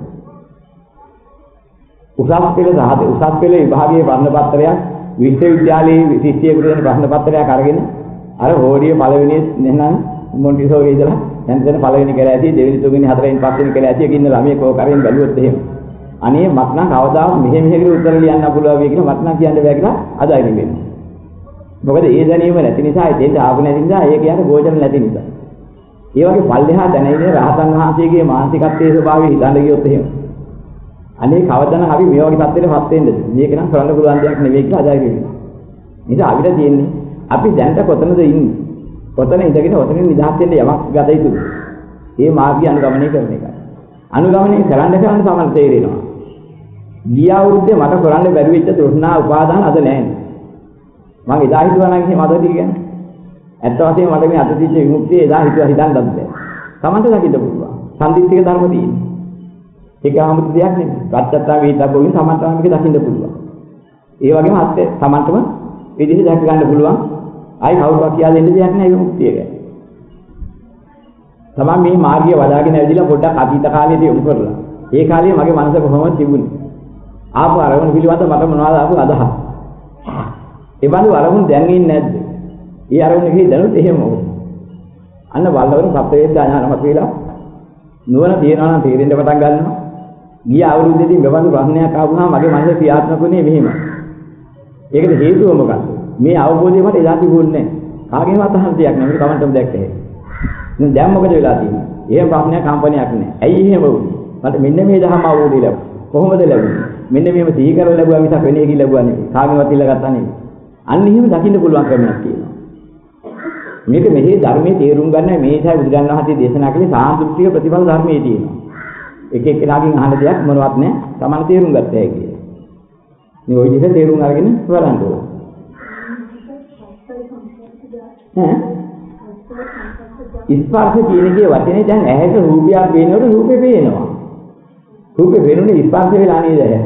S1: උසස් පෙළ විභාගයේ ප්‍රශ්න පත්‍රයක් විශ්වවිද්‍යාලයේ ශිෂ්‍යයෙකුට දෙන ප්‍රශ්න පත්‍රයක් අරගෙන අර හෝඩිය පළවෙනි නැත්නම් මොන්ටිසෝරි ඉඳලා දැන් පළවෙනි කියලා ඇති දෙවෙනි තුන්වෙනි හතරවෙනි පස්වෙනි කියලා ඇති කින්න ළමයි කෝ කරෙන් බැලුවොත් එහෙම අනේ මත් නම් කවදාවත් මෙහෙ කියලා උත්තර ලියන්න පුළුවන් වෙයි කියලා මත් නම් කියන්න බෑ කියලා අදයි වෙනවා. මොකද ඒ දැනීම නැති නිසා ඒ දෙන්න ආපු නැති නිසා ඒ කියන්නේ ගෝචර නැති නිසා. ඒ වගේ පල්ලෙහා දැනෙන්නේ රහතන් වහන්සේගේ මානසිකත්වයේ ස්වභාවය හිතන්න ගියොත් එහෙම. අනේ කවදානම් අපි මේ වගේ තත්ත්වෙටපත් වෙන්නද? මේක නම් කරන්න පුළුවන් දෙයක් නෙවෙයි කියලා අදයි වෙනවා. නිසා අපිට තියෙන්නේ අපි දැනට කොතනද ඉන්නේ? කොතන ඉඳගෙන ඔතනින් නිදහස් වෙන්න යමක් ගත යුතුද? මේ මාර්ගය අනුගමනය කරන එකයි. අනුගමනය කරන්න තමයි තේරෙනවා. ගිය අවුරුද්දේ මට කරන්න බැරි වෙච්ච තෘෂ්ණා උපාදාන අද නැහැ. මම එදා හිතුවා නම් එහෙම අද කියන්නේ. ඇත්ත වශයෙන්ම මට මේ අද තිච්ච විමුක්තිය එදා හිතන්නත් බෑ. Tamante දකින්න පුළුවන්. සම්දිස්තික ධර්ම තියෙන්නේ. ඒක 아무ත් දෙයක් නෙමෙයි. පච්චත්තා වේතකෝවින් Tamanටම මේක දකින්න පුළුවන්. ඒ වගේම අත්‍ය Tamanටම විදිහට දැක ගන්න පුළුවන්. ආයි කවුරුත් කියලා දෙන්න දෙයක් නෑ විමුක්තිය ගැන. තමන් මේ මාර්ගය වඩාගෙන ඇවිදලා පොඩ්ඩක් අතීත කාලයට යොමු කරලා. ඒ කාලේ මගේ මනස කොහොමද තිබුණේ? ආපු අරමුණු පිළිබඳ මට මොනවද ආපු අදහස්? ඒ බඳු අරමුණු දැන් ඉන්නේ නැද්ද? ඒ අරමුණු කිසි දැනුත් එහෙම මොකද? අන්න බලවරු සත්‍යයේ ඥානමත් වෙලා නුවණ තියනවා නම් තේරෙන්න පටන් ගන්නවා. ගිය අවුරුද්දේදී මෙවඳු ප්‍රශ්නයක් ආවම මගේ මනසේ ක්‍රියාත්මක වුණේ මෙහෙම. ඒකට හේතුව මොකක්ද? මේ අවබෝධය මට එදා තිබුණේ නැහැ. කාගේවත් අහන්න දෙයක් නැහැ. මේක Tamanටම දැක්කේ. දැන් මොකද වෙලා තියෙන්නේ? එහෙම ප්‍රශ්නයක් කම්පනයක් නැහැ. ඇයි එහෙම වුනේ? මට මෙන්න මේ දහම අවබෝධය ලැබුණා. කොහොමද ලැබුණේ? මෙන්න මේව සිහි කරලා ලැබුවා මිසක් වෙන එකකින් ලැබුවා නෙවෙයි. කාගෙවත් ඉල්ලගත්තා නෙවෙයි. අන්න එහෙම දකින්න පුළුවන් ක්‍රමයක් තියෙනවා. මේක මෙහි ධර්මයේ තේරුම් ගන්න මේසයි බුදුරජාණන් වහන්සේ දේශනා කළේ සාන්දෘෂ්ටික ප්‍රතිඵල ධර්මයේ තියෙනවා. එක එක්කෙනාගෙන් අහන දෙයක් මොනවත් නැහැ. Taman තේරුම් ගත්ත හැකි. මේ ওই විදිහට තේරුම් අරගෙන බලන්න ඕන. ස්පර්ශ කියන එකේ වචනේ දැන් ඇහැට රූපයක් පේනකොට රූපේ පේනවා. රූපේ වෙනුනේ ස්පර්ශ වෙලා නේද ඇහැ.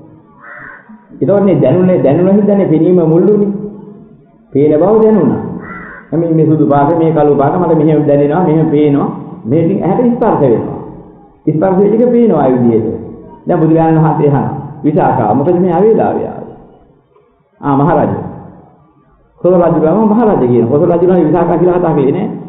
S1: ඒතකොට දැනුණ හින්දානේ පෙනීම මුල්ුනේ. පේන බව දැනුණා. මේ සුදු පාට මේ කළු පාට මට මෙහෙම දැනෙනවා මෙහෙම පේනවා. මේකෙන් ඇහැට ස්පර්ශ වෙනවා. ස්පර්ශ වෙච්ච එක පේනවා ආ විදිහට. දැන් බුදුරජාණන් වහන්සේ අහන විසාකා මොකද මේ ආවේලාවේ ආවේ? මහරජා. කොසල් රජුගම මහරජා කියන. කොසල් රජුගේ විසාකා කියලා කතා කළේ නෑ.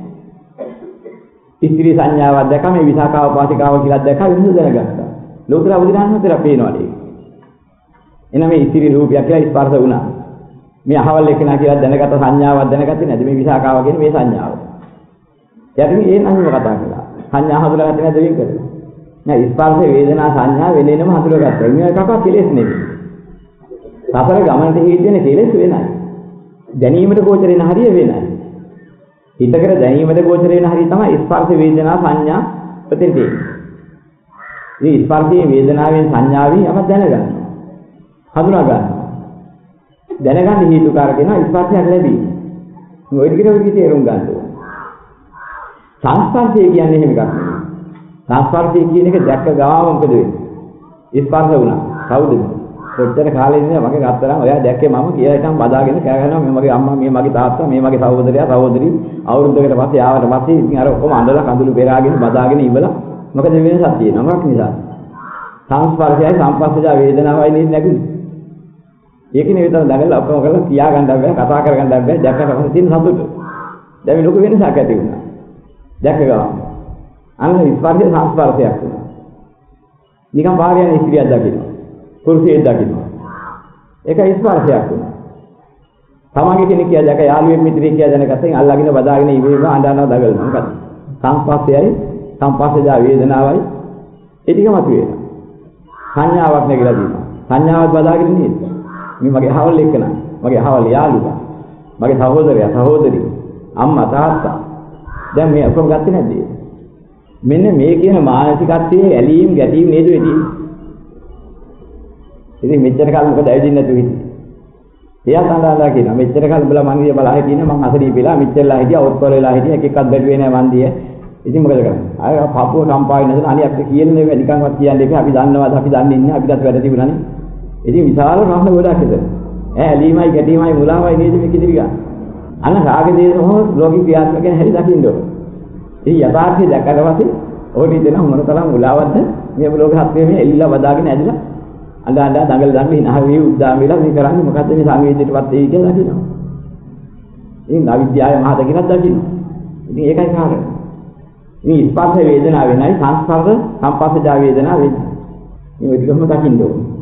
S1: ඉස්ත්‍රි සංඥාවක් දැක මේ විසාකාව පාතිකාව කියලා දැක විසඳ දැනගත්තා. ලෝතර බුදුරජාණන් වහන්සේලා පේනවා ඒක. එනම මේ ඉස්ත්‍රි රූපයක් කියලා ස්පර්ශ වුණා. මේ අහවල් එක්කෙනා කියලා දැනගත සංඥාවක් දැනගත්තේ නැද්ද මේ විසාකාව කියන්නේ මේ සංඥාව. යටින් ඒ නංගිම කතා කළා. සංඥා හඳුනාගත්තේ නැද්ද වෙන් කරේ? නෑ ස්පර්ශ වේදනා සංඥා වෙලෙනම හඳුනාගත්තා. මේ එකක කෙලෙස් නෙමෙයි. සතර ගමනට හේතු වෙන කෙලෙස් වෙනයි. දැනීමට ගෝචර වෙන හරිය වෙනයි. හිතකර දැනීමට ගෝචර වෙන හරිය තමයි ස්පර්ශ වේදනා සංඥා ප්‍රතින් තියෙන්නේ. මේ ස්පර්ශයේ වේදනාවෙන් සංඥාවෙන් යම දැනගන්නවා. හඳුනා ගන්නවා. දැනගන්න හේතුකාරක වෙනවා ස්පර්ශයක් ලැබීම. මේ ඔය ටිකට තේරුම් ගන්න ඕනේ. සංස්පර්ශය කියන්නේ එහෙම එකක් නෙවෙයි. සංස්පර්ශය කියන එක දැක්ක ගාම මොකද වෙන්නේ? ස්පර්ශ වුණා. කවුද? කොච්චර කාලෙ ඉඳලා මගේ ගත්තරම් ඔයා දැක්කේ මම කියලා හිටන් බදාගෙන කෑ ගහනවා මේ මගේ අම්මා මේ මගේ තාත්තා මේ මගේ සහෝදරයා සහෝදරි අවුරුද්දකට පස්සේ ආවට පස්සේ ඉතින් අර ඔක්කොම අඬලා කඳුළු පෙරාගෙන බදාගෙන ඉවලා මොකද වෙනසක් තියෙනවා මොකක් නිසාද? සංස්පර්ශයයි සංපස්සජා වේදනාවයි නේද නැගුනේ. ඒකනේ විතර දැකලා ඔක්කොම කරලා කියා ගන්න බෑ කතා කර ගන්න බෑ දැක්කට පස්සේ තියෙන සතුට. දැන් මේ ලොකු වෙනසක් ඇති වුණා. දැක්ක ගමන් අන්න ස්පර්ශය සංස්පර්ශයක් වුණා. නිකන් භාර්යාවේ ඉස්ත්‍රියක් දකින්න. පුරුෂයෙක් දකින්න. ඒක ස්පර්ශයක් වුණා. තමන්ගේ කෙනෙක් කියලා දැක යාළුවෙක් මිත්‍රයෙක් කියලා දැනගත්තෙන් අල්ලගෙන බදාගෙන ඉවේම අඬනවා දඟලනවා. මොකද? සංස්පර්ශයයි සංපස්සජා වේදනාවයි ඒ ටික මතුවේ. සංඥාවක් නැගලා තියෙනවා. සංඥාවක් බදාගෙන නේද? මේ මගේ අහවල් එක්කන, මගේ අහවල් යාළුවා, මගේ සහෝදරයා, සහෝදරිය, අම්මා, තාත්තා. දැන් මේ ඔක්කොම ගත්තේ නැද්ද? මෙන්න මේ කියන මානසිකත්වයේ ඇලීම් ගැටීම් නේද වෙන්නේ. ඉතින් මෙච්චර කාලෙ මොකද ඇවිදින්න නැතුව හිටියේ? එයා තඳාලා කියනවා මෙච්චර කල් උඹලා මං බලා හිටියේ මං අසරීපෙලා මෙච්චරලා හිටියා ඔත්පල වෙලා හිටියා එක එකක් බැලුවේ නෑ මන්දිය. ඉතින් මොකද කරන්නේ? අය පපුව කම්පා වෙන නිසා අනිත් අපිට කියන්නේ නෑ නිකන්වත් කියන්නේ නැහැ. අපි දන්නවාද අපි දන්නේ නැහැ අපිටත් වැඩ තිබුණානේ. ඉතින් විශාල ප්‍රශ්න ගොඩක් ඉතින්. ඇලීමයි ගැටීමයි මුලාවයි නේද මේක ඉදිරි ගන්න. අන්න රාගේ දේශමෝ ලෝකී ක්‍රියාත්මක ගැන හැරි දකින්න ඕන. ඉතින් යථාර්ථය දැක්කට පස්සේ ඕක හිතෙන මොන තරම් මුලාවක්ද මේ ලෝක සත්‍යය මේ එල්ලලා වදාගෙන ඇදලා අඬ දඟල දඟල ඉනහ වේ උද්දාම වෙලා මේ කරන්නේ මොකද්ද මේ සංවේදීටපත් වෙයි කියලා දකිනවා. ඉතින් අවිද්‍යාවේ මහත කියනක් දකිනවා. ඉතින් ඒකයි කාරණා. මේ ස්පර්ශ වේදනාව වෙනයි සංස්පර්ශ සංපස්සජා වේදනාව වෙනයි. මේ විදිහම දකින්න ඕනේ.